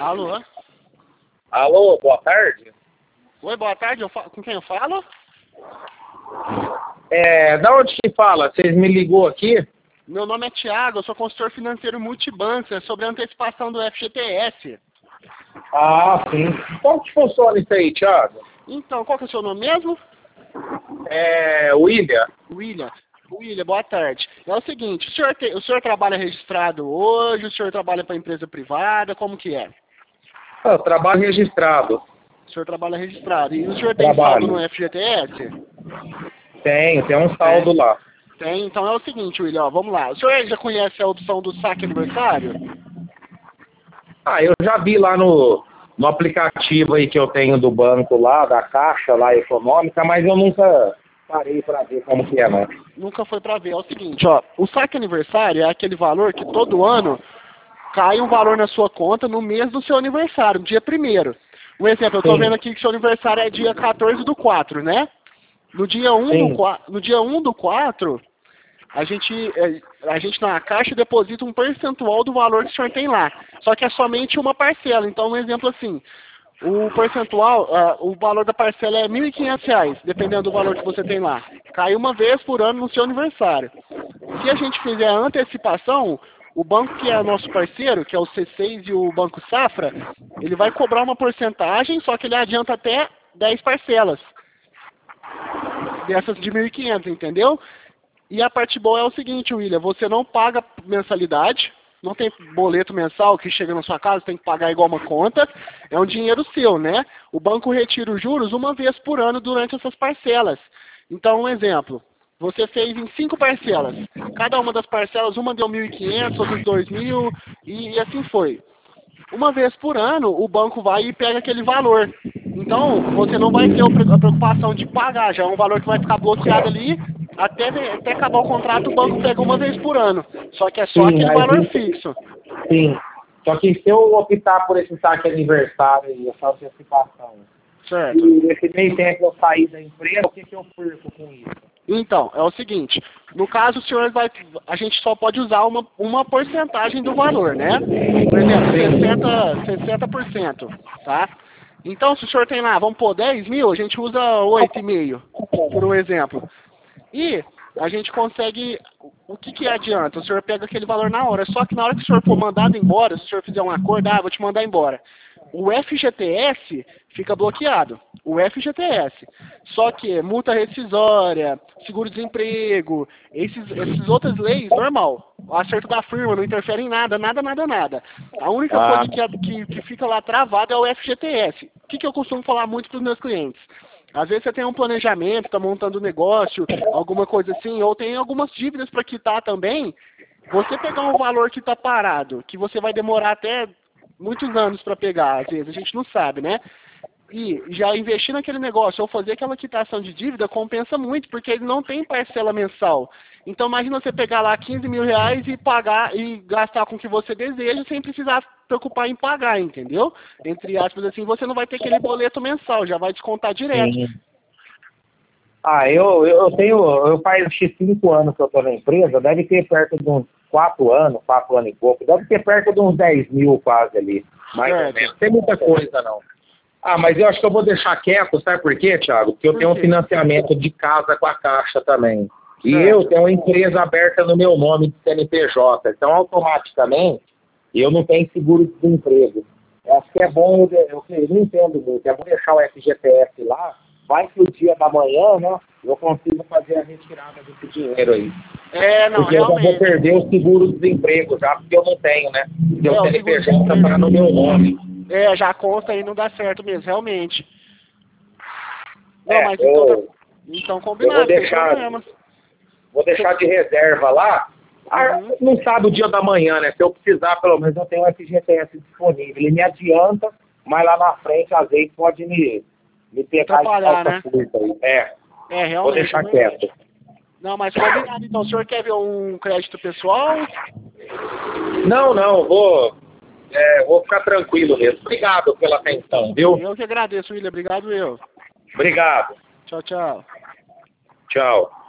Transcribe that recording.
Alô? Alô, boa tarde. Oi, boa tarde. Com quem eu falo? Da onde que fala? Vocês me ligou aqui? Meu nome é Thiago, eu sou consultor financeiro multibanco, é sobre a antecipação do FGTS. Ah, sim. Como que funciona isso aí, Thiago? Então, qual que é o seu nome mesmo? William. William. William, boa tarde. É o seguinte, o senhor trabalha registrado hoje, o senhor trabalha para empresa privada, como que é? Eu trabalho registrado. O senhor trabalha registrado. E o senhor tem saldo no FGTS? Tem um saldo lá. Tem, então é o seguinte, William, ó, vamos lá. O senhor já conhece a opção do saque aniversário? Ah, eu já vi lá no aplicativo aí que eu tenho do banco lá, da Caixa lá econômica, mas eu nunca parei para ver como que é, não. Nunca foi para ver. É o seguinte, ó, o saque aniversário é aquele valor que todo ano cai um valor na sua conta no mês do seu aniversário, no dia 1º. Um exemplo, eu tô vendo aqui que seu aniversário é dia 14/4, né? No dia 1/4, a gente na Caixa deposita um percentual do valor que o senhor tem lá. Só que é somente uma parcela. Então, um exemplo assim, o percentual, o valor da parcela é R$ 1.500, dependendo do valor que você tem lá. Cai uma vez por ano no seu aniversário. Se a gente fizer a antecipação, o banco que é nosso parceiro, que é o C6 e o Banco Safra, ele vai cobrar uma porcentagem, só que ele adianta até 10 parcelas dessas de 1.500, entendeu? E a parte boa é o seguinte, William, você não paga mensalidade, não tem boleto mensal que chega na sua casa, tem que pagar igual uma conta, é um dinheiro seu, né? O banco retira os juros uma vez por ano durante essas parcelas. Então, um exemplo, você fez em 5 parcelas, cada uma das parcelas, uma deu 1.500, outras 2.000 e assim foi. Uma vez por ano, o banco vai e pega aquele valor. Então, você não vai ter a preocupação de pagar, já é um valor que vai ficar bloqueado ali, até acabar o contrato, o banco pega uma vez por ano. Só que é só aquele valor fixo. Sim. Só que se eu optar por esse saque aniversário e essa antecipação, Certo. e nesse meio tempo eu sair da empresa, o que eu perco com isso? Então, é o seguinte, no caso o senhor a gente só pode usar uma porcentagem do valor, né? Por exemplo, 60%, tá? Então, se o senhor tem lá, vamos pôr 10 mil, a gente usa 8,5, por um exemplo. E a gente consegue, o que adianta? O senhor pega aquele valor na hora, só que na hora que o senhor for mandado embora, se o senhor fizer um acordo, vou te mandar embora. O FGTS fica bloqueado, o FGTS. Só que multa rescisória, seguro-desemprego, essas outras leis, normal. O acerto da firma não interfere em nada. A única coisa que fica lá travada é o FGTS. O que eu costumo falar muito para os meus clientes? Às vezes você tem um planejamento, está montando um negócio, alguma coisa assim, ou tem algumas dívidas para quitar também. Você pegar um valor que está parado, que você vai demorar até muitos anos para pegar, às vezes, a gente não sabe, né? E já investir naquele negócio ou fazer aquela quitação de dívida compensa muito, porque ele não tem parcela mensal. Então imagina você pegar lá 15 mil reais e pagar e gastar com o que você deseja sem precisar preocupar em pagar, entendeu? Entre aspas, assim, você não vai ter aquele boleto mensal, já vai descontar direto. Sim. Eu faz 5 anos que eu estou na empresa, deve ter perto de uns 4 anos e pouco, deve ter perto de uns 10 mil quase ali, mais ou menos. Não tem muita coisa não. Mas eu acho que eu vou deixar quieto, sabe por quê, Thiago? Porque eu tenho um financiamento de casa com a Caixa também. E eu tenho uma empresa aberta no meu nome de CNPJ, então automaticamente eu não tenho seguro-desemprego. Eu acho que é bom, eu não entendo muito, é bom deixar o FGTS lá, vai que o dia da manhã, né, eu consigo fazer a retirada desse dinheiro aí. Porque eu já vou perder o seguro-desemprego já, porque eu não tenho, né? Porque o CNPJ está no meu nome. Já consta aí, não dá certo mesmo, realmente. Não, mas então combinado, sem problemas. Vou deixar de reserva lá. Não sabe o dia da manhã, né? Se eu precisar, pelo menos eu tenho um FGTS disponível. Ele me adianta, mas lá na frente, às vezes, pode me pegar de calça curta aí. Realmente. Vou deixar quieto. Não, mas combinado, então. O senhor quer ver um crédito pessoal? Não, vou ficar tranquilo mesmo. Obrigado pela atenção, viu? Eu que agradeço, William. Obrigado, eu. Obrigado. Tchau, tchau. Tchau.